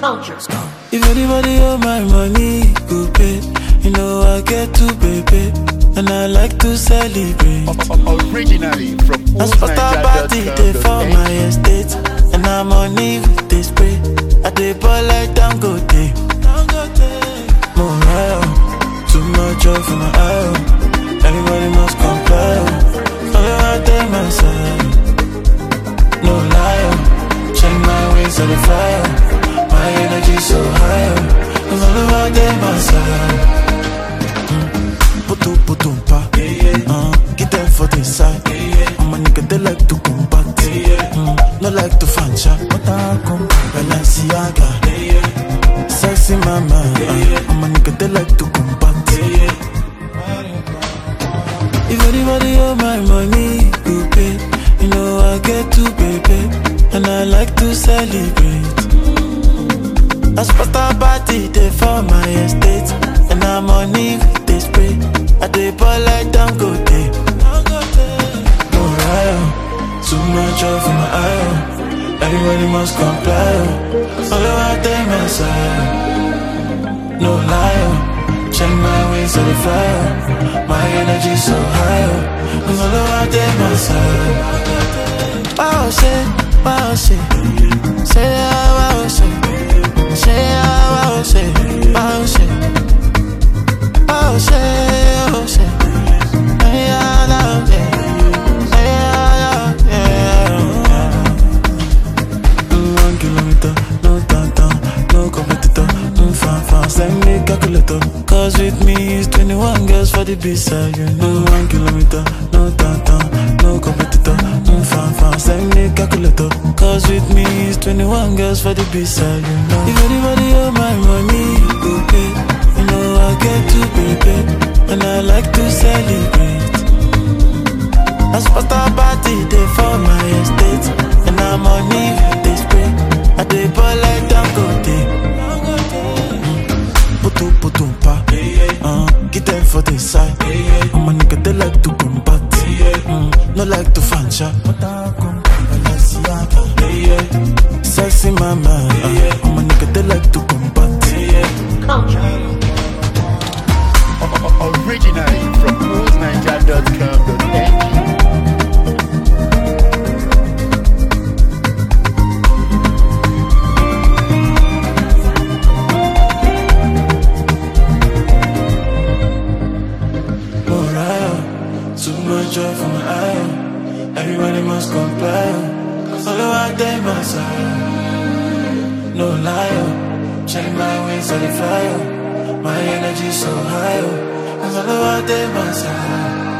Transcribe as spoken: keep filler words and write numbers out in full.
Culture. If anybody owe my money, go pay. You know I get to baby, and I like to celebrate. Originally from I spot a party day for my estate, and I'm on it with this spray. I dey ball like Dangote. Morale, too much joy for my eye. Everybody must comply. Follow out there my side. No liar, check my ways on the fire. My energy so high. Follow out there my side. Putu putu pa, uh, get them for the side. I'm a nigga they like to combat, mm, no like to fancha. But I come Balenciaga, sexy mama. Uh, I'm a nigga they like to combat. If anybody owe my money, you pay. You know I get to baby, and I like to celebrate. I spot a party day for my estate, and I'm on it with this spray. I dey ball like Dangote. Morale, too much joy for my eye. Everybody must comply. Follow out there my side. No liar, check my ways on the fire. My energy so high. Follow out there my side. Wow shit, wow shit. Say yeah, wow shit. Say yeah, wow shit, wow shit. Oh shit, oh shit. Hey, yeah, love it. Hey, yeah, yeah, yeah. One kilometer, no tanta, no competitor. Mm, fan, fan, send me calculator. Cause with me is twenty-one girls for the B-side, you know. One kilometer, no tanta, no competitor. Mm, fan, fan, send me calculator. Cause with me is twenty-one girls for the B-side, you know. If anybody owe my money, go pay. You know I get to baby, and I like to celebrate. I spot a party day for my estate, and I'm on it with this spray. I dey ball like Dangote. Putu putu pa, uh, get them for the side. I'm a nigga they like to combat, mm, no like to fancha. Sexy mama, uh, I'm a nigga they like to combat. Culture. Originally from cruise niger dot com dot n g. Morale, too much joy for my eye. Everybody must comply. Follow out there my side. No liar, check my ways on the fire. My energy so high. Follow out there my side.